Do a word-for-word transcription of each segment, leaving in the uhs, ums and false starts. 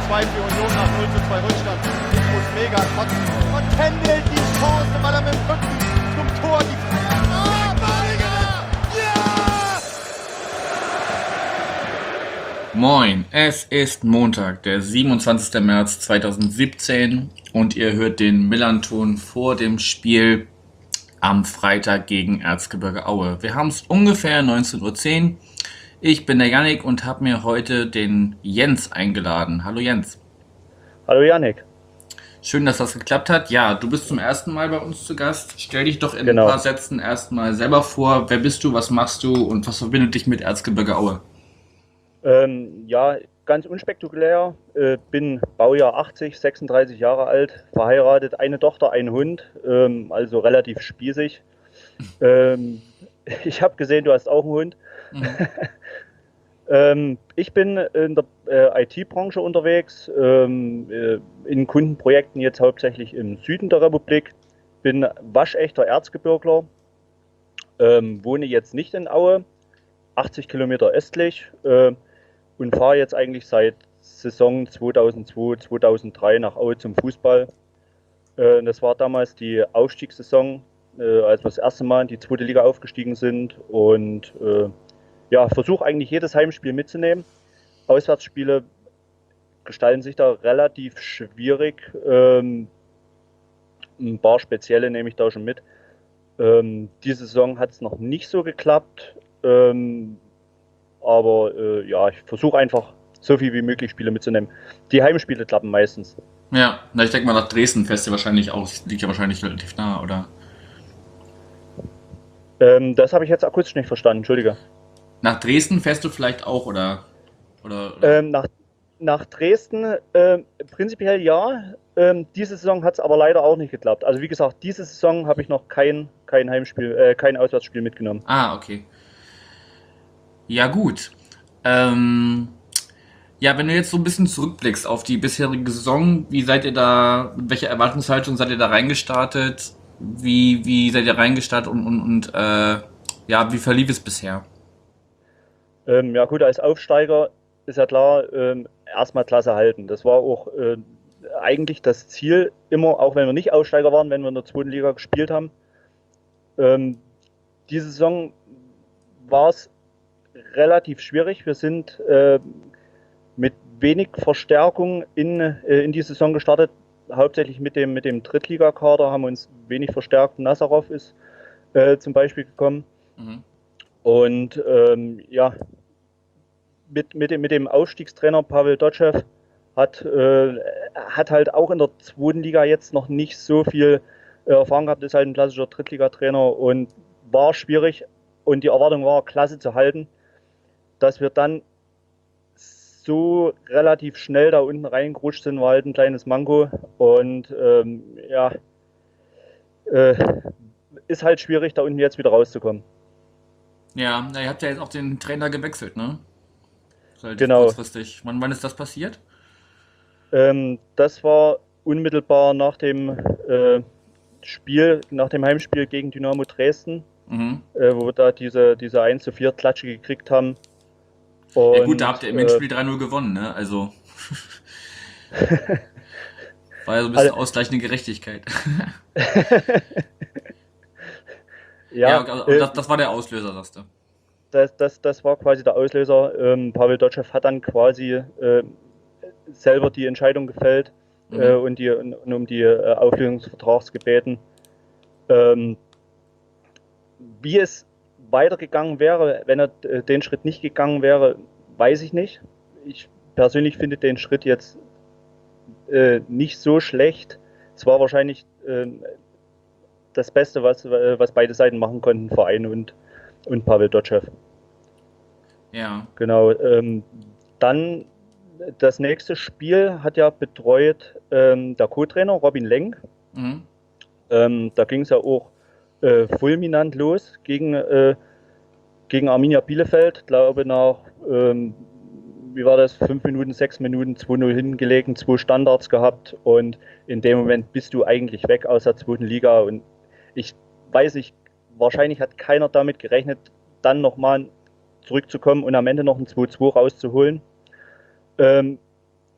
zwei für Union nach null zu zwei Rückstand. Ich muss mega kotzen. Und Kendall die Chance, weil er mit dem Rücken zum Tor die Ah, Balinger! Ja! Moin, es ist Montag, der siebenundzwanzigster März zweitausendsiebzehn und ihr hört den Millanton vor dem Spiel am Freitag gegen Erzgebirge Aue. Wir haben es ungefähr neunzehn Uhr zehn. Ich bin der Yannick und habe mir heute den Jens eingeladen. Hallo Jens. Hallo Yannick. Schön, dass das geklappt hat. Ja, du bist zum ersten Mal bei uns zu Gast. Stell dich doch in Genau. ein paar Sätzen erstmal selber vor. Wer bist du, was machst du und was verbindet dich mit Erzgebirge Aue? Ähm, ja, ganz unspektakulär. Äh, bin Baujahr achtzig, sechsunddreißig Jahre alt, verheiratet, eine Tochter, ein Hund, ähm, also relativ spießig. Ähm, ich habe gesehen, du hast auch einen Hund. Mhm. ähm, ich bin in der äh, I T-Branche unterwegs, ähm, äh, in Kundenprojekten jetzt hauptsächlich im Süden der Republik. Bin waschechter Erzgebirgler, ähm, wohne jetzt nicht in Aue, achtzig Kilometer östlich. Äh, und fahre jetzt eigentlich seit Saison zweitausendzwei, zweitausenddrei nach Aue zum Fußball. Äh, das war damals die Aufstiegssaison, äh, als wir das erste Mal in die zweite Liga aufgestiegen sind. Und äh, ja, versuche eigentlich jedes Heimspiel mitzunehmen. Auswärtsspiele gestalten sich da relativ schwierig. Ähm, ein paar spezielle nehme ich da schon mit. Ähm, diese Saison hat es noch nicht so geklappt. Ähm, Aber äh, ja, ich versuche einfach so viel wie möglich Spiele mitzunehmen. Die Heimspiele klappen meistens. Ja, na, ich denke mal, nach Dresden fährst du wahrscheinlich auch, liegt ja wahrscheinlich relativ nah, oder? Ähm, das habe ich jetzt akustisch nicht verstanden, Entschuldige. Nach Dresden fährst du vielleicht auch, oder? Oder, oder? Ähm, nach, nach Dresden äh, prinzipiell ja. Ähm, diese Saison hat es aber leider auch nicht geklappt. Also wie gesagt, diese Saison habe ich noch kein, kein Heimspiel, äh, kein Auswärtsspiel mitgenommen. Ah, okay. Ja, gut. Ähm, ja, wenn du jetzt so ein bisschen zurückblickst auf die bisherige Saison, wie seid ihr da, mit welcher Erwartungshaltung seid ihr da reingestartet? Wie, wie seid ihr reingestartet und, und, und äh, ja, wie verlief es bisher? Ähm, ja gut, als Aufsteiger ist ja klar, ähm, erstmal Klasse halten. Das war auch äh, eigentlich das Ziel immer, auch wenn wir nicht Aufsteiger waren, wenn wir in der zweiten Liga gespielt haben. Ähm, diese Saison war es relativ schwierig. Wir sind äh, mit wenig Verstärkung in, äh, in die Saison gestartet. Hauptsächlich mit dem, mit dem Drittligakader haben wir uns wenig verstärkt. Nazarov ist äh, zum Beispiel gekommen. Mhm. Und ähm, ja, mit, mit, dem, mit dem Aufstiegstrainer Pavel Dotschew hat, äh, hat halt auch in der zweiten Liga jetzt noch nicht so viel äh, Erfahrung gehabt, ist halt ein klassischer Drittligatrainer und war schwierig. Und die Erwartung war, Klasse zu halten. Dass wir dann so relativ schnell da unten reingerutscht sind, war halt ein kleines Manko. Und ähm, ja, äh, ist halt schwierig, da unten jetzt wieder rauszukommen. Ja, na, ihr habt ja jetzt auch den Trainer gewechselt, ne? Relativ Genau. kurzfristig. Wann, wann ist das passiert? Ähm, das war unmittelbar nach dem äh, Spiel, nach dem Heimspiel gegen Dynamo Dresden, Mhm. äh, wo wir da diese, diese eins zu vier Klatsche gekriegt haben. Ja gut, da habt Und ihr im äh, Endspiel drei null gewonnen, ne? Also war ja so ein bisschen also, ausgleichende Gerechtigkeit. Ja, ja, okay, also äh, das, das war der Auslöser, sagst du. das, das, das war quasi der Auslöser. Ähm, Pavel Dotschew hat dann quasi äh, selber die Entscheidung gefällt äh, Mhm. und, die, und, und um die äh, Auflösung des Vertrags gebeten. Ähm, wie es weitergegangen wäre, wenn er äh, den Schritt nicht gegangen wäre, weiß ich nicht. Ich persönlich finde den Schritt jetzt äh, nicht so schlecht. Es war wahrscheinlich äh, das Beste, was, äh, was beide Seiten machen konnten, Verein und, und Pavel Dotschew. Ja. Genau. Ähm, dann das nächste Spiel hat ja betreut ähm, der Co-Trainer Robin Lenk. Mhm. Ähm, da ging es ja auch äh, fulminant los gegen, äh, gegen Arminia Bielefeld. Glaube nach, ähm, wie war das, fünf Minuten, sechs Minuten, zwei null hingelegen, zwei Standards gehabt und in dem Moment bist du eigentlich weg aus der zweiten Liga. Und ich weiß nicht, wahrscheinlich hat keiner damit gerechnet, dann nochmal zurückzukommen und am Ende noch ein zwei zwei rauszuholen. Ähm,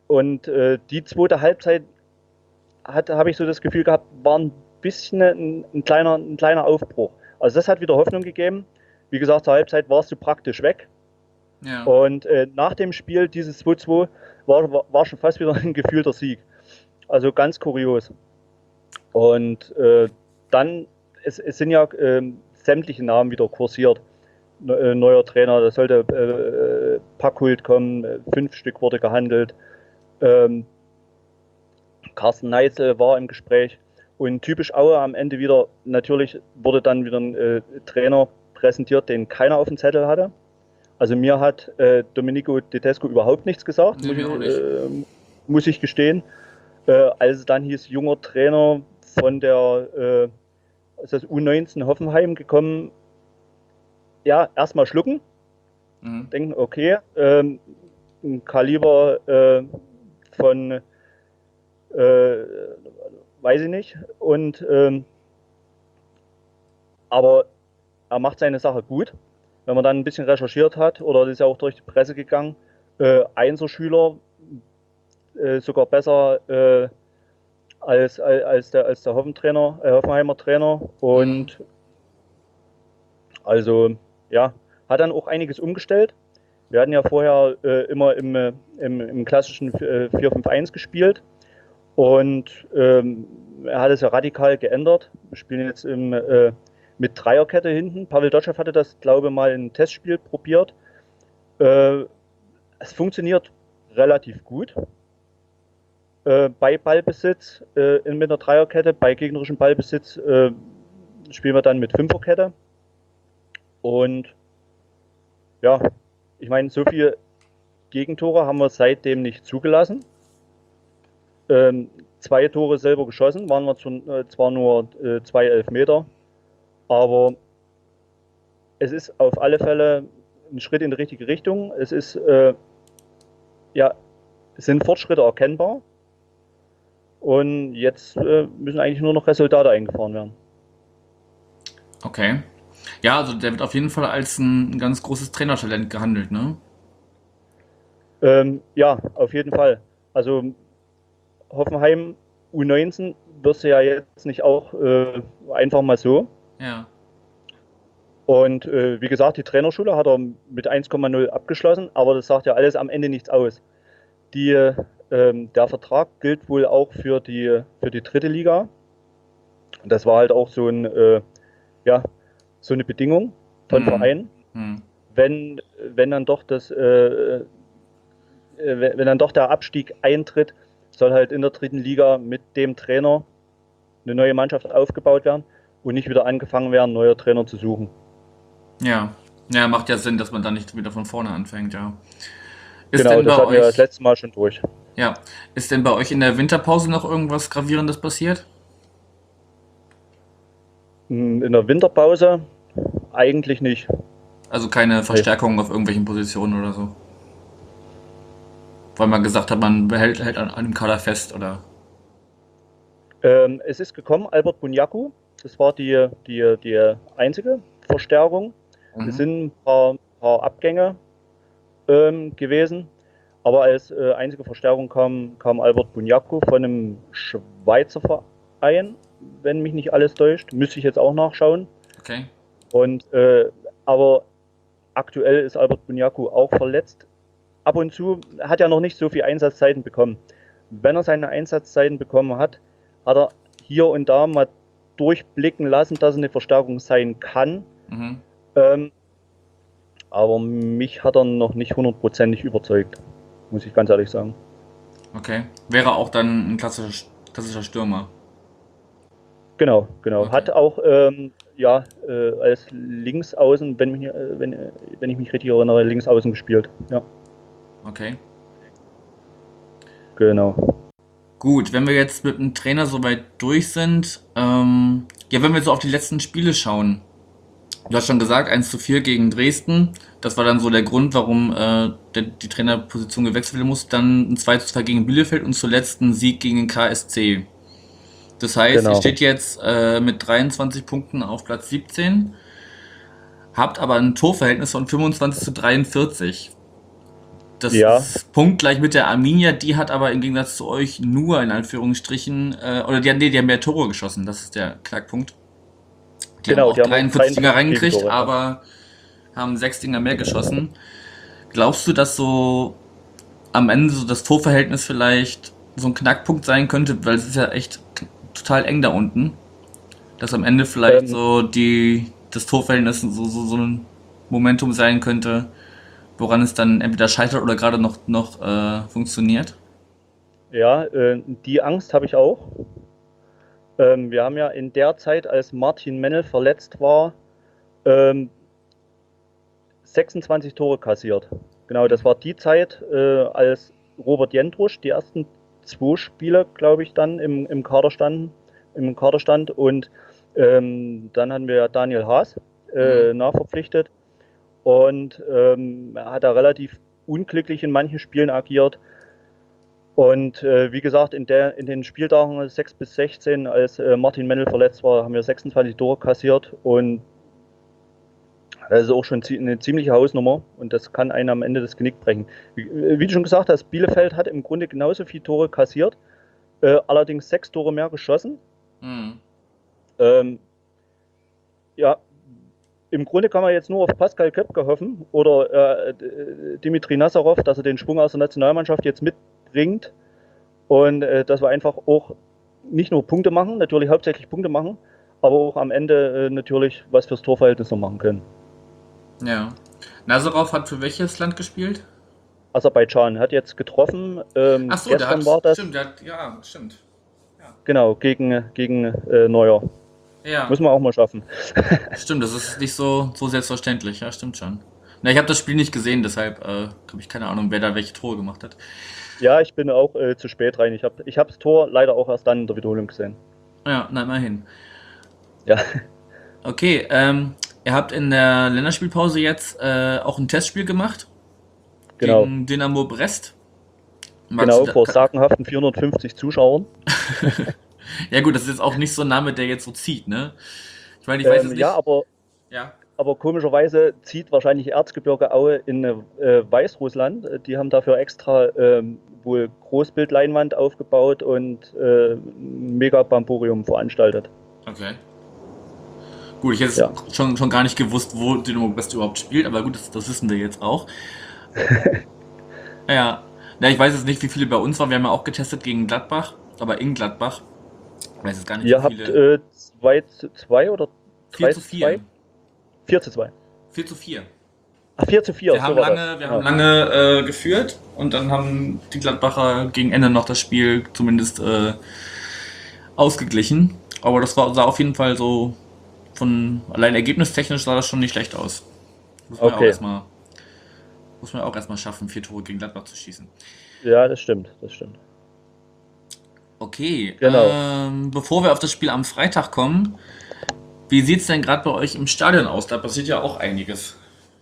und äh, die zweite Halbzeit habe ich so das Gefühl gehabt, war ein bisschen ein, ein, kleiner, ein kleiner Aufbruch. Also das hat wieder Hoffnung gegeben. Wie gesagt, zur Halbzeit warst du praktisch weg. Ja. Und äh, nach dem Spiel, dieses zwei zwei, war, war schon fast wieder ein gefühlter Sieg. Also ganz kurios. Und äh, dann, es, es sind ja äh, sämtliche Namen wieder kursiert. Ne, äh, neuer Trainer, da sollte äh, Packhult kommen, fünf Stück wurde gehandelt. Ähm, Carsten Neitzel war im Gespräch. Und typisch Aue am Ende wieder, natürlich wurde dann wieder ein äh, Trainer präsentiert, den keiner auf dem Zettel hatte. Also mir hat äh, Domenico Tedesco überhaupt nichts gesagt, Nee, muss, mir ich, auch äh, muss ich gestehen. Äh, als es dann hieß, junger Trainer von der äh, ist das U neunzehn Hoffenheim gekommen, ja, erstmal schlucken, Mhm. denken, okay, ähm, ein Kaliber äh, von, äh, weiß ich nicht, und ähm, aber er macht seine Sache gut. Wenn man dann ein bisschen recherchiert hat, oder das ist ja auch durch die Presse gegangen, äh, Einserschüler äh, sogar besser äh, als, als der, als der Hoffen-Trainer, äh, Hoffenheimer Trainer. Und mhm. also ja, hat dann auch einiges umgestellt. Wir hatten ja vorher äh, immer im, im, im klassischen äh, vier fünf eins gespielt. Und ähm, er hat es ja radikal geändert. Wir spielen jetzt im äh, mit Dreierkette hinten. Pavel Dotschew hatte das, glaube ich, mal in einem Testspiel probiert. Äh, es funktioniert relativ gut. Äh, bei Ballbesitz äh, mit einer Dreierkette, bei gegnerischem Ballbesitz äh, spielen wir dann mit Fünferkette. Und ja, ich meine, so viele Gegentore haben wir seitdem nicht zugelassen. Ähm, zwei Tore selber geschossen, waren wir zu, äh, zwar nur äh, zwei Elfmeter. Aber es ist auf alle Fälle ein Schritt in die richtige Richtung. Es ist, äh, ja, es sind Fortschritte erkennbar. Und jetzt äh, müssen eigentlich nur noch Resultate eingefahren werden. Okay. Ja, also der wird auf jeden Fall als ein ganz großes Trainertalent gehandelt, ne? Ähm, ja, auf jeden Fall. Also Hoffenheim U neunzehn wirst du ja jetzt nicht auch äh, einfach mal so. Ja. Und äh, wie gesagt, die Trainerschule hat er mit eins Komma null abgeschlossen, aber das sagt ja alles am Ende nichts aus. Die, ähm, der Vertrag gilt wohl auch für die, für die dritte Liga. Das war halt auch so, ein, äh, ja, so eine Bedingung von Mhm. Vereinen. Hm. Wenn, wenn, dann doch das, äh, wenn wenn dann doch der Abstieg eintritt, soll halt in der dritten Liga mit dem Trainer eine neue Mannschaft aufgebaut werden und nicht wieder angefangen werden, neue Trainer zu suchen. Ja. Ja, macht ja Sinn, dass man da nicht wieder von vorne anfängt, ja. Ist Genau, denn das bei hatten wir das euch, letzte Mal schon durch. ja, ist denn bei euch in der Winterpause noch irgendwas Gravierendes passiert? In der Winterpause eigentlich nicht. Also keine Verstärkungen auf irgendwelchen Positionen oder so? Weil man gesagt hat, man behält hält an einem Kader fest, oder? Ähm, es ist gekommen, Albert Bunyaku. Das war die, die, die einzige Verstärkung. Mhm. Es sind ein paar, paar Abgänge ähm, gewesen. Aber als äh, einzige Verstärkung kam, kam Albert Bunyaku von einem Schweizer Verein, wenn mich nicht alles täuscht. Müsste ich jetzt auch nachschauen. Okay. Und, äh, aber aktuell ist Albert Bunyaku auch verletzt. Ab und zu hat er noch nicht so viele Einsatzzeiten bekommen. Wenn er seine Einsatzzeiten bekommen hat, hat er hier und da mal durchblicken lassen, dass es eine Verstärkung sein kann. Mhm. Ähm, aber mich hat er noch nicht hundertprozentig überzeugt, muss ich ganz ehrlich sagen. Okay. Wäre auch dann ein klassischer, klassischer Stürmer. Genau, genau. Okay. Hat auch ähm, ja, äh, als Linksaußen, wenn, mich, äh, wenn, äh, wenn ich mich richtig erinnere, Linksaußen gespielt. Ja, Okay. genau. Gut, wenn wir jetzt mit dem Trainer soweit durch sind, ähm, ja, wenn wir so auf die letzten Spiele schauen. Du hast schon gesagt, eins zu vier gegen Dresden. Das war dann so der Grund, warum äh, der, die Trainerposition gewechselt werden muss. Dann ein zwei zu zwei gegen Bielefeld und zuletzt ein Sieg gegen den K S C. Das heißt, Genau. ihr steht jetzt äh, mit dreiundzwanzig Punkten auf Platz siebzehn, habt aber ein Torverhältnis von fünfundzwanzig zu dreiundvierzig. Das Ja. ist punktgleich mit der Arminia, die hat aber im Gegensatz zu euch nur in Anführungsstrichen, äh, oder die, haben- nee, die haben mehr Tore geschossen, das ist der Knackpunkt. Die Genau, haben auch die haben auch dreiundvierzig Dinger dreiundvierzig reingekriegt, Gegentore, ja. aber haben sechs Dinger mehr geschossen. Glaubst du, dass so am Ende so das Torverhältnis vielleicht so ein Knackpunkt sein könnte, weil es ist ja echt total eng da unten, dass am Ende vielleicht Ähm, so die das Torverhältnis so, so, so ein Momentum sein könnte, woran es dann entweder scheitert oder gerade noch, noch äh, funktioniert? Ja, äh, die Angst habe ich auch. Ähm, wir haben ja in der Zeit, als Martin Mennel verletzt war, ähm, sechsundzwanzig Tore kassiert. Genau, das war die Zeit, äh, als Robert Jendrusch die ersten zwei Spiele, glaube ich, dann im, im Kader standen, im Kader stand. Und ähm, dann hatten wir Daniel Haas äh, Mhm. nachverpflichtet. Und ähm, er hat da relativ unglücklich in manchen Spielen agiert. Und äh, wie gesagt, in, der, in den Spieltagen sechs bis sechzehn, als äh, Martin Mennel verletzt war, haben wir sechsundzwanzig Tore kassiert. Und das ist auch schon zie- eine ziemliche Hausnummer. Und das kann einen am Ende das Genick brechen. Wie, wie du schon gesagt hast, Bielefeld hat im Grunde genauso viele Tore kassiert, äh, allerdings sechs Tore mehr geschossen. Mhm. Ähm, ja, im Grunde kann man jetzt nur auf Pascal Köpke hoffen oder äh, D- Dimitri Nazarov, dass er den Schwung aus der Nationalmannschaft jetzt mitbringt. Und äh, dass wir einfach auch nicht nur Punkte machen, natürlich hauptsächlich Punkte machen, aber auch am Ende äh, natürlich was fürs Torverhältnis noch machen können. Ja. Nazarov hat für welches Land gespielt? Aserbaidschan hat jetzt getroffen. Ähm, Ach so, der gestern hat, war das, stimmt, der hat, ja, stimmt. genau, gegen, gegen äh, Neuer. Ja, Müssen wir auch mal schaffen. stimmt, das ist nicht so, so selbstverständlich, ja, stimmt schon. Na, ich habe das Spiel nicht gesehen, deshalb äh, habe ich keine Ahnung, wer da welche Tore gemacht hat. Ja, ich bin auch äh, zu spät rein. Ich habe ich hab das Tor leider auch erst dann in der Wiederholung gesehen. Ja, na immerhin. Ja, Okay, ähm, ihr habt in der Länderspielpause jetzt äh, auch ein Testspiel gemacht genau. gegen Dynamo Brest. Magst Genau, du vor da, sagenhaften vierhundertfünfzig Zuschauern. ja gut, das ist jetzt auch nicht so ein Name, der jetzt so zieht, ne? Ich meine, ich weiß Ähm, jetzt ja, nicht. aber, Ja. aber komischerweise zieht wahrscheinlich Erzgebirge Aue in äh, Weißrussland. Äh, Die haben dafür extra ähm, wohl Großbildleinwand aufgebaut und äh, ein Mega-Bamborium veranstaltet. Okay. Gut, ich hätte Ja. es schon, schon gar nicht gewusst, wo Dynamo Brest überhaupt spielt, aber gut, das, das wissen wir jetzt auch. Ja. Na, ich weiß jetzt nicht, wie viele bei uns waren. Wir haben ja auch getestet gegen Gladbach, aber in Gladbach. Ich weiß jetzt gar nicht, wie Ihr habt viele. äh, zwei zu zwei oder vier drei zu zu vier. zwei? vier zu zwei. vier zu vier. Ach, vier zu vier, Wir so haben war lange, das. wir Ja. haben lange äh, geführt und dann haben die Gladbacher gegen Ende noch das Spiel zumindest äh, ausgeglichen. Aber das war, sah auf jeden Fall so von allein ergebnistechnisch sah das schon nicht schlecht aus. Muss man ja auch Okay. erstmal, muss man ja auch erstmal schaffen, vier Tore gegen Gladbach zu schießen. Ja, das stimmt, das stimmt. Okay, Genau. ähm, bevor wir auf das Spiel am Freitag kommen, wie sieht's denn gerade bei euch im Stadion aus? Da passiert ja auch einiges.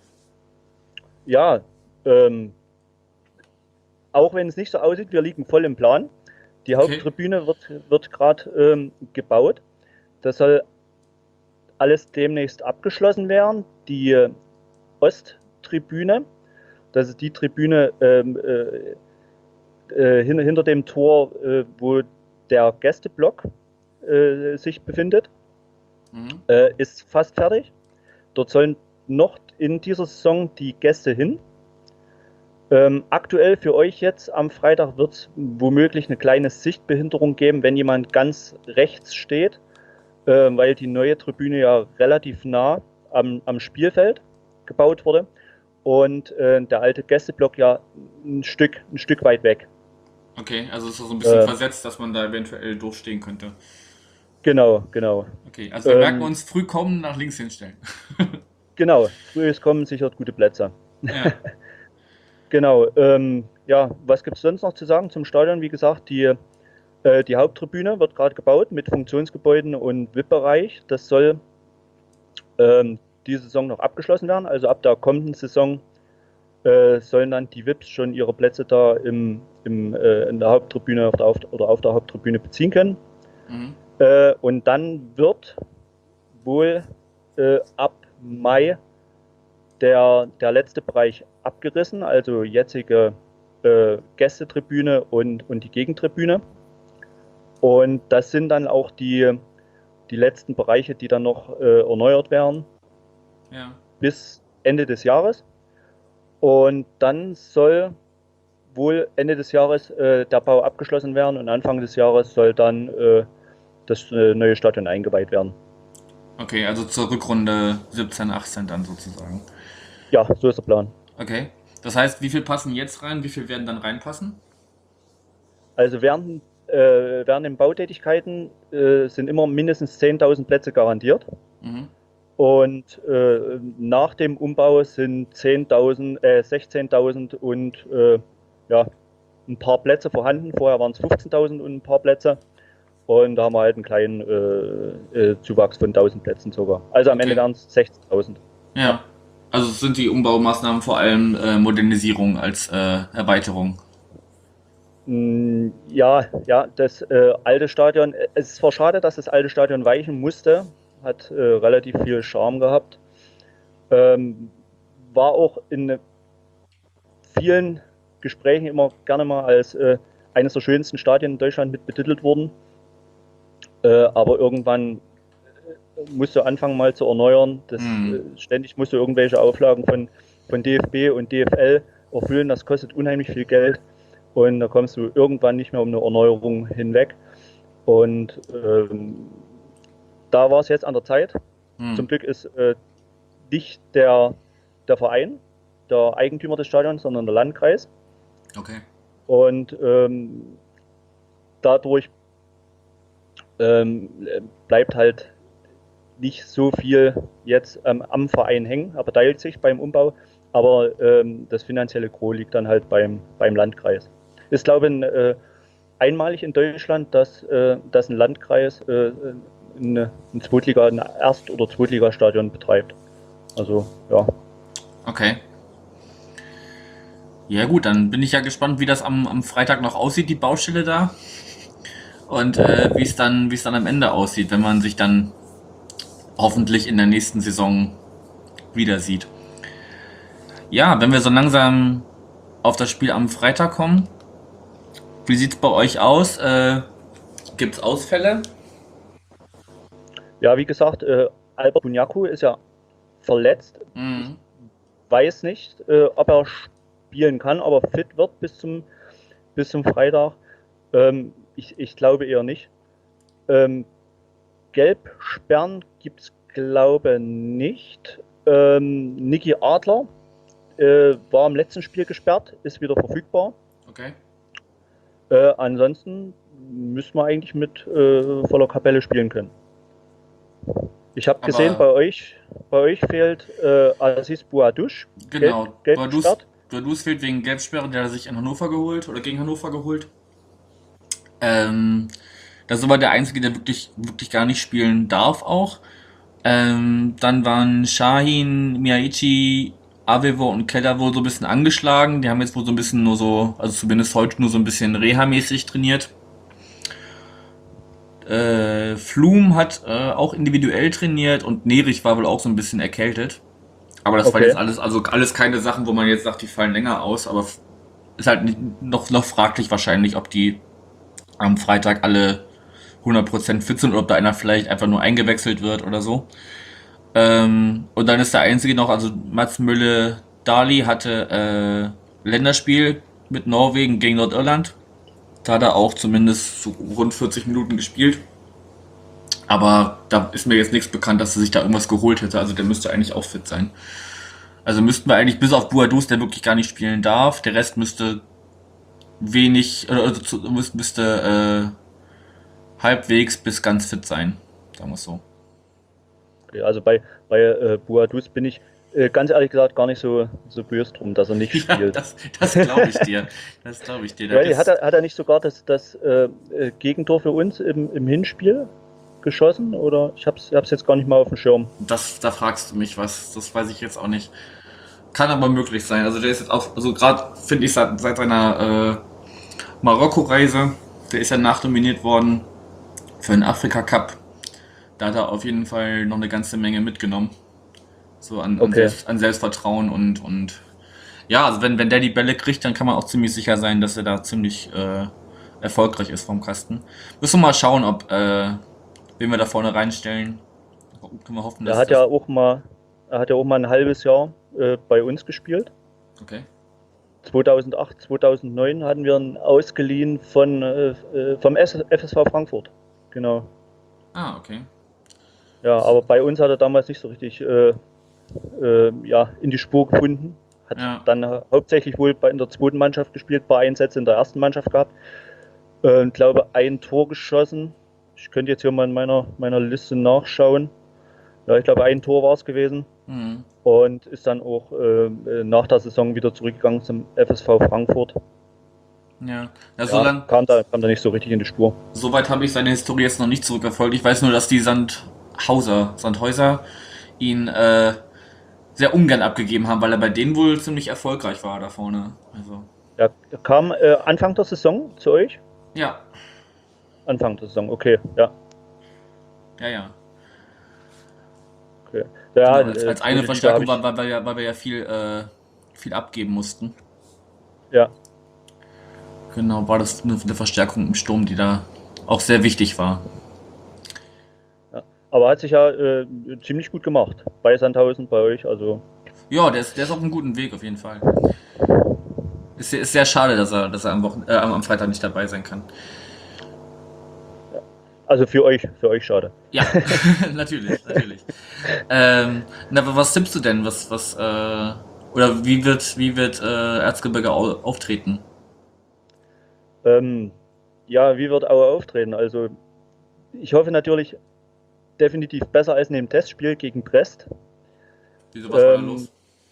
Ja, ähm, auch wenn es nicht so aussieht, wir liegen voll im Plan. Die Okay. Haupttribüne wird, wird gerade ähm, gebaut. Das soll alles demnächst abgeschlossen werden. Die äh, Osttribüne, das ist die Tribüne ähm, äh, äh, hin, hinter dem Tor, äh, wo der Gästeblock äh, sich befindet, Mhm. äh, ist fast fertig. Dort sollen noch in dieser Saison die Gäste hin. Ähm, aktuell für euch jetzt am Freitag wird es womöglich eine kleine Sichtbehinderung geben, wenn jemand ganz rechts steht, äh, weil die neue Tribüne ja relativ nah am, am Spielfeld gebaut wurde und äh, der alte Gästeblock ja ein Stück, ein Stück weit weg. Okay, also ist das so ein bisschen Ähm, versetzt, dass man da eventuell durchstehen könnte. Genau, genau. Okay, also wir Ähm, merken uns früh kommen, nach links hinstellen. Genau, frühes Kommen sichert gute Plätze. Ja. Genau, ähm, ja, was gibt es sonst noch zu sagen zum Stadion? Wie gesagt, die, äh, die Haupttribüne wird gerade gebaut mit Funktionsgebäuden und V I P-Bereich. Das soll ähm, diese Saison noch abgeschlossen werden. Also ab der kommenden Saison äh, sollen dann die V I Ps schon ihre Plätze da im, im, äh, in der Haupttribüne auf der, auf, oder auf der Haupttribüne beziehen können. Mhm. Äh, und dann wird wohl äh, ab Mai der, der letzte Bereich abgerissen, also jetzige äh, Gästetribüne und, und die Gegentribüne. Und das sind dann auch die, die letzten Bereiche, die dann noch äh, erneuert werden Ja. bis Ende des Jahres. Und dann soll wohl Ende des Jahres äh, der Bau abgeschlossen werden und Anfang des Jahres soll dann äh, das äh, neue Stadion eingeweiht werden. Okay, also zur Rückrunde siebzehn, achtzehn dann sozusagen. Ja, so ist der Plan. Okay. Das heißt, wie viel passen jetzt rein? Wie viel werden dann reinpassen? Also während, äh, während den Bautätigkeiten äh, sind immer mindestens zehntausend Plätze garantiert. Mhm. Und äh, nach dem Umbau sind zehntausend, äh, sechzehntausend und äh, ja, ein paar Plätze vorhanden. Vorher waren es fünfzehntausend und ein paar Plätze. Und da haben wir halt einen kleinen äh, äh, Zuwachs von tausend Plätzen sogar. Also am Okay. Ende wären es sechzehntausend. Ja. Also es sind die Umbaumaßnahmen vor allem äh, Modernisierung als äh, Erweiterung. Mm, Ja, ja, das äh, alte Stadion, äh, es ist zwar schade, dass das alte Stadion weichen musste, hat äh, relativ viel Charme gehabt. Ähm, war auch in vielen Gesprächen immer gerne mal als äh, eines der schönsten Stadien in Deutschland mit betitelt worden. Äh, aber irgendwann äh, musste anfangen mal zu erneuern. Das, Mhm. äh, ständig musste irgendwelche Auflagen von, von D F B und D F L erfüllen. Das kostet unheimlich viel Geld. Und da kommst du irgendwann nicht mehr um eine Erneuerung hinweg. Und ähm, da war es jetzt an der Zeit. Mhm. Zum Glück ist äh, nicht der, der Verein, der Eigentümer des Stadions, sondern der Landkreis. Okay. Und ähm, dadurch ähm, bleibt halt nicht so viel jetzt ähm, am Verein hängen, er beteiligt sich beim Umbau, aber ähm, das finanzielle Gros liegt dann halt beim, beim Landkreis. Ist, glaube ich, äh, einmalig in Deutschland, dass, äh, dass ein Landkreis äh, ein, ein Zweitliga, ein Erst- oder Zweitligastadion betreibt. Also, ja. Okay. Ja gut, dann bin ich ja gespannt, wie das am, am Freitag noch aussieht, die Baustelle da. Und äh, wie es dann, wie es dann am Ende aussieht, wenn man sich dann hoffentlich in der nächsten Saison wieder sieht. Ja, wenn wir so langsam auf das Spiel am Freitag kommen, wie sieht's bei euch aus? Äh, gibt's Ausfälle? Ja, wie gesagt, äh, Albert Bunyaku ist ja verletzt. Mhm. Weiß nicht, äh, ob er spielen kann, aber fit wird bis zum, bis zum Freitag. Ähm, ich, ich glaube eher nicht. Ähm, Gelbsperren gibt es, glaube nicht. Ähm, Niki Adler äh, war im letzten Spiel gesperrt, ist wieder verfügbar. Okay. Äh, ansonsten müssen wir eigentlich mit äh, voller Kapelle spielen können. Ich habe Aber- gesehen, bei euch, bei euch fehlt äh, Aziz Bouadouche. Genau. Gelb, gelb Boadus, gesperrt. Boadus fehlt wegen Gelbsperre, der hat sich in Hannover geholt oder gegen Hannover geholt. Ähm, das ist aber der Einzige, der wirklich, wirklich gar nicht spielen darf auch. Ähm, dann waren Shahin, Miyaichi, Avevo und Keller wohl so ein bisschen angeschlagen. Die haben jetzt wohl so ein bisschen nur so, also zumindest heute nur so ein bisschen Reha-mäßig trainiert. Äh, Flum hat äh, auch individuell trainiert und Nerich war wohl auch so ein bisschen erkältet. Aber das waren Okay. jetzt alles, also alles keine Sachen, wo man jetzt sagt, die fallen länger aus, aber f- ist halt nicht, noch, noch fraglich wahrscheinlich, ob die am Freitag alle hundert Prozent fit sind oder ob da einer vielleicht einfach nur eingewechselt wird oder so. Ähm, und dann ist der einzige noch, also Mats Mülle Dali hatte äh, Länderspiel mit Norwegen gegen Nordirland. Da hat er auch zumindest so rund vierzig Minuten gespielt. Aber da ist mir jetzt nichts bekannt, dass er sich da irgendwas geholt hätte. Also der müsste eigentlich auch fit sein. Also müssten wir eigentlich bis auf Bouadous, der wirklich gar nicht spielen darf. Der Rest müsste wenig, oder also zu- müsste, müsste äh, halbwegs bis ganz fit sein. Sagen wir es so. Okay, also bei, bei äh, Bouadous bin ich äh, ganz ehrlich gesagt gar nicht so, so böse drum, dass er nicht Ja, spielt. das das glaube ich dir. Das glaube ich dir. Da Weil, ist- hat, er, hat er nicht sogar das, das äh, äh, Gegentor für uns im, im Hinspiel geschossen? Oder ich hab's, hab's jetzt gar nicht mal auf dem Schirm. Das, da fragst du mich was. Das weiß ich jetzt auch nicht. Kann aber möglich sein. Also der ist jetzt auch, also gerade finde ich seit, seit seiner äh, Marokko-Reise, der ist ja nachnominiert worden für den Afrika-Cup. Da hat er auf jeden Fall noch eine ganze Menge mitgenommen. So an, an, Okay. Selbst, an Selbstvertrauen und, und Ja, also wenn, wenn der die Bälle kriegt, dann kann man auch ziemlich sicher sein, dass er da ziemlich äh, erfolgreich ist vom Kasten. Müssen wir mal schauen, ob äh, wen wir da vorne reinstellen. Können wir hoffen, Er dass hat das... ja auch mal, er hat ja auch mal ein halbes Jahr äh, bei uns gespielt. Okay. zweitausendacht, zweitausendneun hatten wir ihn ausgeliehen von, äh, äh, vom S- F S V Frankfurt. Genau. Ah, okay. Ja, aber bei uns hat er damals nicht so richtig äh, äh, ja, in die Spur gefunden. Hat Ja. dann äh, hauptsächlich wohl bei, in der zweiten Mannschaft gespielt, ein paar Einsätze in der ersten Mannschaft gehabt. Äh, ich glaube, ein Tor geschossen. Ich könnte jetzt hier mal in meiner, meiner Liste nachschauen. Ja, ich glaube, ein Tor war es gewesen. Mhm. Und ist dann auch äh, nach der Saison wieder zurückgegangen zum F S V Frankfurt. Ja. Ja, so, Ja, lang, kam, da, kam da nicht so richtig in die Spur. so weit habe ich seine Historie jetzt noch nicht zurückverfolgt. Ich weiß nur, dass die Sandhauser, Sandhäuser ihn äh, sehr ungern abgegeben haben, weil er bei denen wohl ziemlich erfolgreich war da vorne. Also, Ja, er kam äh, Anfang der Saison zu euch? ja, Anfang der Saison, okay, ja. ja, ja. Okay. Ja, Genau, als, äh, als eine zweite Verstärkung Liga war, weil wir ja, weil wir ja viel, äh, viel abgeben mussten. hab ich, ja, Genau, war das eine, eine Verstärkung im Sturm, die da auch sehr wichtig war. ja. Aber hat sich ja äh, ziemlich gut gemacht bei Sandhausen, bei euch. Also Ja, der ist, der ist auf einem guten Weg auf jeden Fall. Ist, ist sehr schade, dass er, dass er am, Wochen, äh, am Freitag nicht dabei sein kann. Also für euch, für euch schade. Ja, natürlich, natürlich. Ähm, na, aber was tippst du denn? Was, was, äh, oder wie wird, wie wird äh, Erzgebirge au auftreten? Ähm, ja, wie wird Aue auftreten? Also ich hoffe natürlich definitiv besser als in dem Testspiel gegen Brest. Wieso, was war da Ähm, los?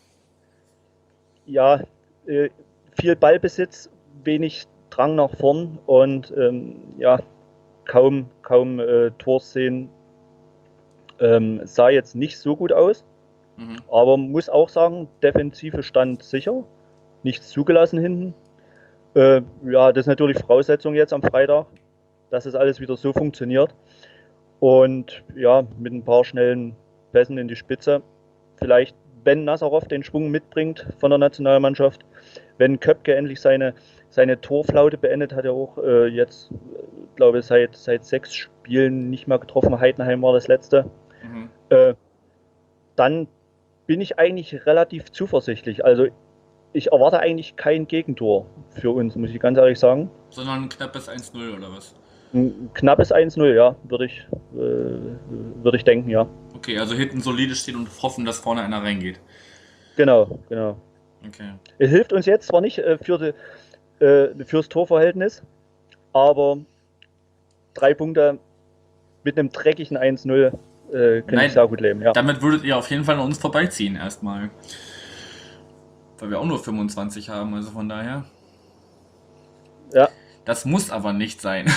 Ja, äh, viel Ballbesitz, wenig Drang nach vorn und ähm, ja, kaum, kaum äh, Torszenen. Ähm, sah jetzt nicht so gut aus, Mhm. aber muss auch sagen, Defensive stand sicher, nichts zugelassen hinten. Äh, ja, das ist natürlich Voraussetzung jetzt am Freitag, dass es alles wieder so funktioniert. Und ja, mit ein paar schnellen Pässen in die Spitze. Vielleicht, wenn Nazarov den Schwung mitbringt von der Nationalmannschaft, wenn Köpke endlich seine, seine Torflaute beendet, hat er auch äh, jetzt, äh, glaube ich, seit, seit sechs Spielen nicht mehr getroffen. Heidenheim war das letzte. Mhm. Äh, dann bin ich eigentlich relativ zuversichtlich. Also ich erwarte eigentlich kein Gegentor für uns, muss ich ganz ehrlich sagen. Sondern ein knappes eins null oder was? Ein knappes eins null, ja, würde ich, äh, würde ich denken, ja. Okay, also hinten solide stehen und hoffen, dass vorne einer reingeht. Genau, genau. Okay. Es hilft uns jetzt zwar nicht äh, für die, äh, fürs Torverhältnis, aber drei Punkte mit einem dreckigen eins null äh, können Nein. ich sehr gut leben, ja. Damit würdet ihr auf jeden Fall an uns vorbeiziehen erstmal. Weil wir auch nur fünfundzwanzig haben, also von daher. Ja, Das muss aber nicht sein.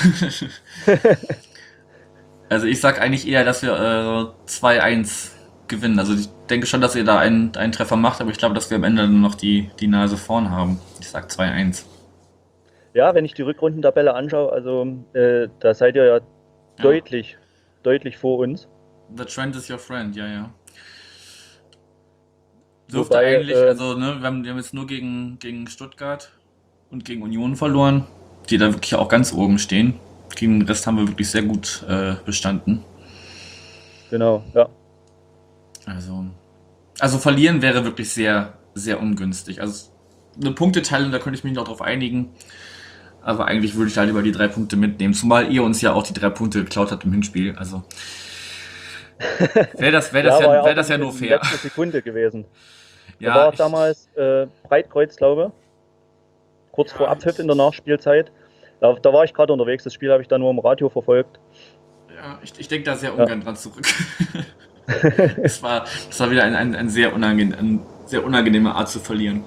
Also ich sag eigentlich eher, dass wir äh, zwei eins gewinnen. Also ich denke schon, dass ihr da einen, einen Treffer macht, aber ich glaube, dass wir am Ende dann noch die, die Nase vorn haben. Ich sag zwei eins. ja, wenn ich die Rückrundentabelle anschaue, also äh, da seid ihr ja, Ja. deutlich, deutlich vor uns. The trend is your friend, ja, ja. Dürfte Wobei, eigentlich, äh, also ne, wir haben, wir haben jetzt nur gegen, gegen Stuttgart und gegen Union verloren, die da wirklich auch ganz oben stehen. Gegen den Rest haben wir wirklich sehr gut äh, bestanden. Genau, ja. Also, also verlieren wäre wirklich sehr, sehr ungünstig. Also eine Punkteteilung, da könnte ich mich noch drauf einigen. Aber eigentlich würde ich halt über die drei Punkte mitnehmen. Zumal ihr uns ja auch die drei Punkte geklaut habt im Hinspiel. Also wäre das, wär das, war ja, auch wär das ja in- nur in fair. letzter Sekunde gewesen. Da Ja, war ich, damals äh, Breitkreuz, glaube ich, kurz Ja, vor Abpfiff ich- in der Nachspielzeit. Da, da war ich gerade unterwegs, das Spiel habe ich dann nur im Radio verfolgt. ja, ich, ich denke da sehr ungern dran zurück. Es war, es war wieder ein, ein, ein sehr unangenehm, eine sehr unangenehme Art zu verlieren.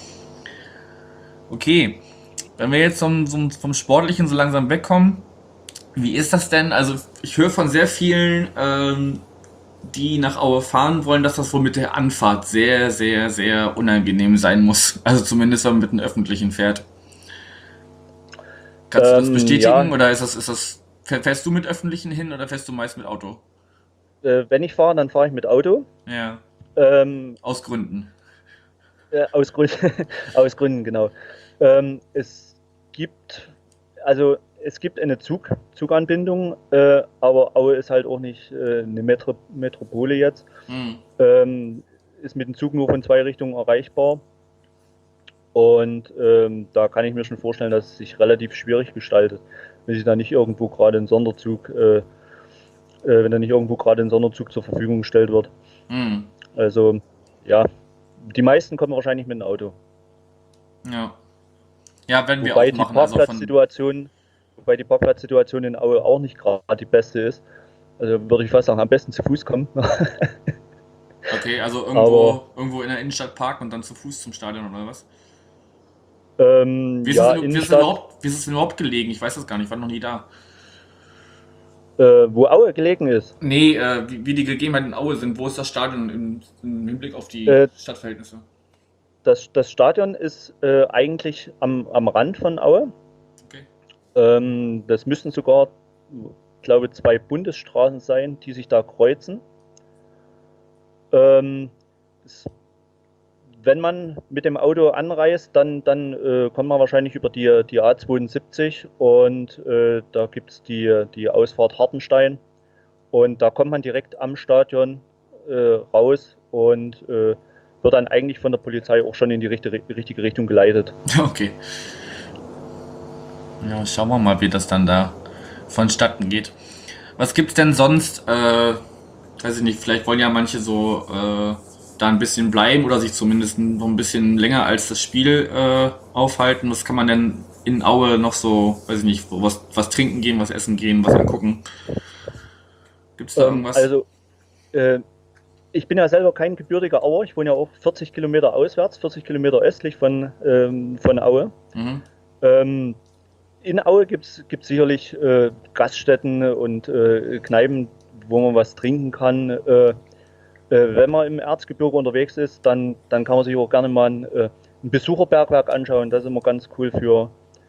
Okay, wenn wir jetzt vom, vom, vom Sportlichen so langsam wegkommen, wie ist das denn? Also ich höre von sehr vielen, ähm, die nach Aue fahren wollen, dass das wohl mit der Anfahrt sehr, sehr, sehr unangenehm sein muss. Also zumindest, wenn man mit einem Öffentlichen fährt. Kannst du das Ähm, bestätigen ja. oder ist das, ist das, fähr- fährst du mit Öffentlichen hin oder fährst du meist mit Auto? Äh, wenn ich fahre, dann fahre ich mit Auto. Ja, Ähm, aus Gründen. Äh, aus, Grund, aus Gründen, genau. Ähm, es gibt, also es gibt eine Zug, Zuganbindung, äh, aber Aue ist halt auch nicht äh, eine Metro, Metropole jetzt. Hm. Ähm, ist mit dem Zug nur von zwei Richtungen erreichbar. Und ähm, da kann ich mir schon vorstellen, dass es sich relativ schwierig gestaltet, wenn sich da nicht irgendwo gerade ein Sonderzug, äh, äh, wenn da nicht irgendwo gerade ein Sonderzug zur Verfügung gestellt wird. Hm. Also ja, die meisten kommen wahrscheinlich mit dem Auto. Ja. Ja, werden wir Wobei auch die machen. Also von, Parkplatzsituation, wobei die Parkplatzsituation in Aue auch nicht gerade die beste ist. Also würde ich fast sagen, am besten zu Fuß kommen. okay, also irgendwo, Aber irgendwo in der Innenstadt parken und dann zu Fuß zum Stadion oder was? ähm, Wie ist, es ja, denn, wie, ist es denn Innenstadt, überhaupt, wie ist es denn überhaupt gelegen? Ich weiß das gar nicht, ich war noch nie da. äh, wo Aue gelegen ist, Nee, äh, wie, wie die Gegebenheiten in Aue sind, wo ist das Stadion im, im Hinblick auf die äh, Stadtverhältnisse? das, das Stadion ist äh, eigentlich am, am Rand von Aue. Okay. Ähm, das müssten sogar, ich glaube, zwei Bundesstraßen sein, die sich da kreuzen. Ähm, es, wenn man mit dem Auto anreist, dann, dann äh, kommt man wahrscheinlich über die, die A zweiundsiebzig und äh, da gibt es die, die Ausfahrt Hartenstein und da kommt man direkt am Stadion äh, raus und äh, wird dann eigentlich von der Polizei auch schon in die richtige, richtige Richtung geleitet. Okay. Ja, schauen wir mal, wie das dann da vonstatten geht. Was gibt's denn sonst? Äh, weiß ich nicht, vielleicht wollen ja manche so äh, da ein bisschen bleiben oder sich zumindest noch ein bisschen länger als das Spiel äh, aufhalten. Was kann man denn in Aue noch so, weiß ich nicht, was, was trinken gehen, was essen gehen, was angucken? Gibt's da Ähm, irgendwas? also äh, ich bin ja selber kein gebürtiger Auer, ich wohne ja auch vierzig Kilometer auswärts, vierzig Kilometer östlich von, ähm, von Aue. Mhm. Ähm, in Aue gibt es sicherlich äh, Gaststätten und äh, Kneipen, wo man was trinken kann. Äh, äh, wenn man im Erzgebirge unterwegs ist, dann, dann kann man sich auch gerne mal ein, äh, ein Besucherbergwerk anschauen. Das ist immer ganz cool für,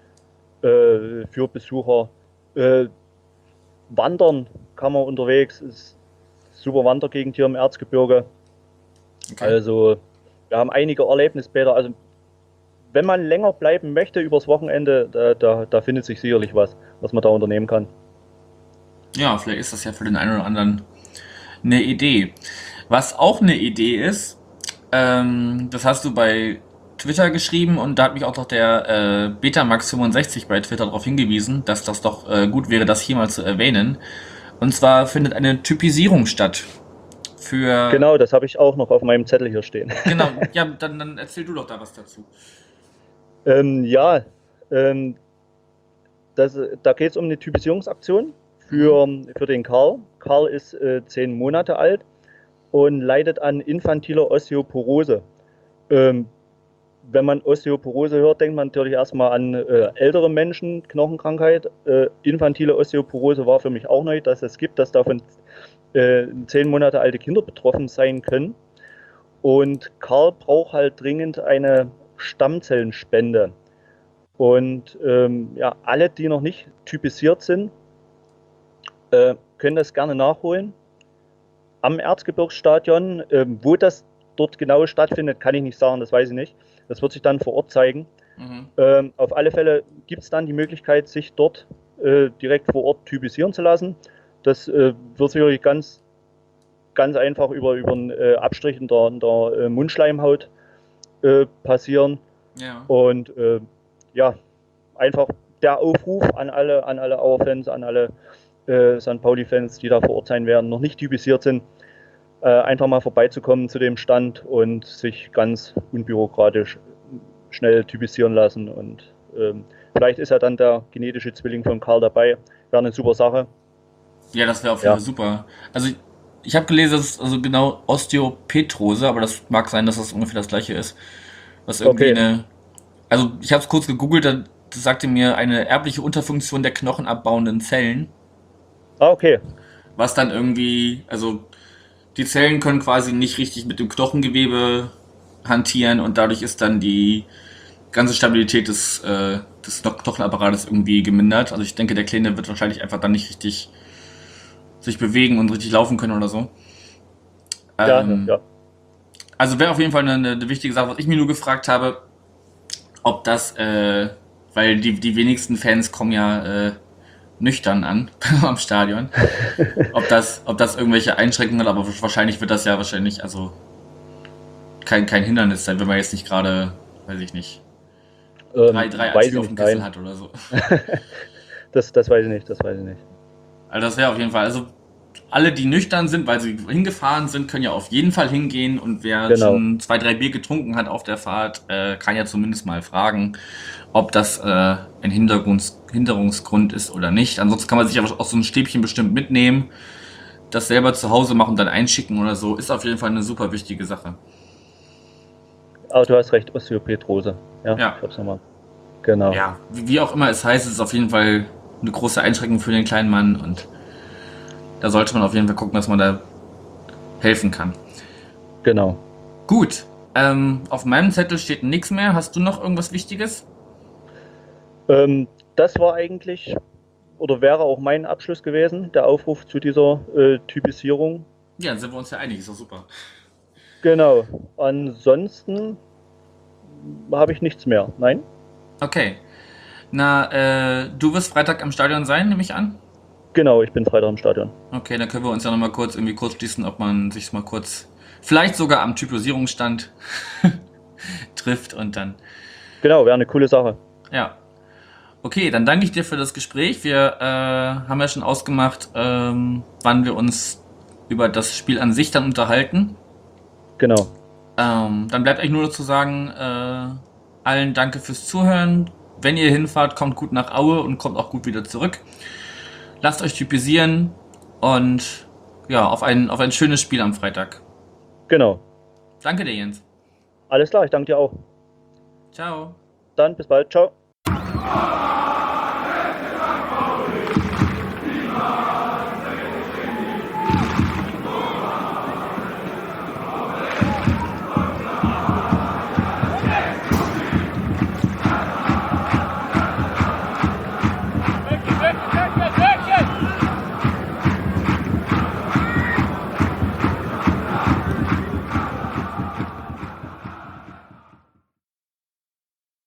äh, für Besucher. Äh, Wandern kann man unterwegs, ist super Wandergegend hier im Erzgebirge. Okay. Also wir haben einige Erlebnisbäder. Also wenn man länger bleiben möchte übers Wochenende, da, da, da findet sich sicherlich was, was man da unternehmen kann. Ja, vielleicht ist das ja für den einen oder anderen eine Idee. Was auch eine Idee ist, ähm, das hast du bei Twitter geschrieben und da hat mich auch noch der äh, Betamax fünfundsechzig bei Twitter darauf hingewiesen, dass das doch äh, gut wäre, das hier mal zu erwähnen. Und zwar findet eine Typisierung statt für... Genau, das habe ich auch noch auf meinem Zettel hier stehen. Genau, ja, dann, dann erzähl du doch da was dazu. Ähm, ja, ähm, das, da geht es um eine Typisierungsaktion für, für den Karl. Karl ist äh, zehn Monate alt und leidet an infantiler Osteoporose. Ähm, wenn man Osteoporose hört, denkt man natürlich erstmal an äh, ältere Menschen, Knochenkrankheit. Äh, infantile Osteoporose war für mich auch neu, dass es gibt, dass davon äh, zehn Monate alte Kinder betroffen sein können. Und Karl braucht halt dringend eine Stammzellenspende. Und ähm, ja, alle, die noch nicht typisiert sind, äh, können das gerne nachholen. Am Erzgebirgsstadion, äh, wo das dort genau stattfindet, kann ich nicht sagen, das weiß ich nicht. Das wird sich dann vor Ort zeigen. Mhm. Ähm, auf alle Fälle gibt es dann die Möglichkeit, sich dort äh, direkt vor Ort typisieren zu lassen. Das äh, wird sicherlich ganz, ganz einfach über, über einen äh, Abstrich in der, in der äh, Mundschleimhaut äh, passieren. Ja. Und äh, ja, einfach der Aufruf an alle, an alle Auer-Fans, an alle äh, Sankt Pauli-Fans, die da vor Ort sein werden, noch nicht typisiert sind, äh, einfach mal vorbeizukommen zu dem Stand und sich ganz unbürokratisch schnell typisieren lassen. Und ähm, vielleicht ist ja dann der genetische Zwilling von Karl dabei. Wäre eine super Sache. Ja, das wäre auf jeden Ja. Fall super. Also ich, ich habe gelesen, dass es also genau Osteopetrose, aber das mag sein, dass das ungefähr das gleiche ist. Was irgendwie Okay. eine. Also ich habe es kurz gegoogelt, da das sagte mir eine erbliche Unterfunktion der knochenabbauenden Zellen, Ah, okay. was dann irgendwie, also die Zellen können quasi nicht richtig mit dem Knochengewebe hantieren und dadurch ist dann die ganze Stabilität des, äh, des Knochenapparates irgendwie gemindert. Also ich denke, der Kleine wird wahrscheinlich einfach dann nicht richtig sich bewegen und richtig laufen können oder so. Ja, Ähm, ja. Also wäre auf jeden Fall eine, eine wichtige Sache, was ich mir nur gefragt habe, ob das, äh, weil die, die wenigsten Fans kommen ja äh, nüchtern an am Stadion, ob das, ob das irgendwelche Einschränkungen hat, aber wahrscheinlich wird das ja wahrscheinlich, also kein, kein Hindernis sein, wenn man jetzt nicht gerade, weiß ich nicht, Ähm, drei, drei weiß Artikel ich auf dem nicht, Kessel nein. hat oder so. Das, das weiß ich nicht, das weiß ich nicht. Also das wäre auf jeden Fall, also alle, die nüchtern sind, weil sie hingefahren sind, können ja auf jeden Fall hingehen und wer Genau. schon zwei, drei Bier getrunken hat auf der Fahrt, äh, kann ja zumindest mal fragen, ob das äh, ein Hinderungs Hinderungsgrund ist oder nicht. Ansonsten kann man sich aber auch so ein Stäbchen bestimmt mitnehmen, das selber zu Hause machen und dann einschicken oder so. Ist auf jeden Fall eine super wichtige Sache. Aber du hast recht, Osteopetrose. Ja, Ja. ich hab's nochmal. Genau. Ja, wie wie auch immer es heißt, es ist auf jeden Fall eine große Einschränkung für den kleinen Mann und da sollte man auf jeden Fall gucken, dass man da helfen kann. Genau. Gut, ähm, auf meinem Zettel steht nichts mehr. Hast du noch irgendwas Wichtiges? Ähm, das war eigentlich oder wäre auch mein Abschluss gewesen, der Aufruf zu dieser äh, Typisierung. Ja, dann sind wir uns ja einig, ist doch super. Genau. Ansonsten habe ich nichts mehr. Nein? Okay. Na, äh, du wirst Freitag am Stadion sein, nehme ich an? Genau, ich bin Freitag im Stadion. Okay, dann können wir uns ja nochmal kurz irgendwie kurz schließen, ob man sich mal kurz, vielleicht sogar am Typisierungsstand trifft und dann, Genau, wäre eine coole Sache. ja. Okay, dann danke ich dir für das Gespräch. Wir äh, haben ja schon ausgemacht, ähm, wann wir uns über das Spiel an sich dann unterhalten. Genau. Ähm, dann bleibt eigentlich nur noch zu sagen, äh, allen danke fürs Zuhören. Wenn ihr hinfahrt, kommt gut nach Aue und kommt auch gut wieder zurück. Lasst euch typisieren und ja, auf ein, auf ein schönes Spiel am Freitag. Genau. Danke dir, Jens. Alles klar, ich danke dir auch. Ciao. Dann bis bald. Ciao.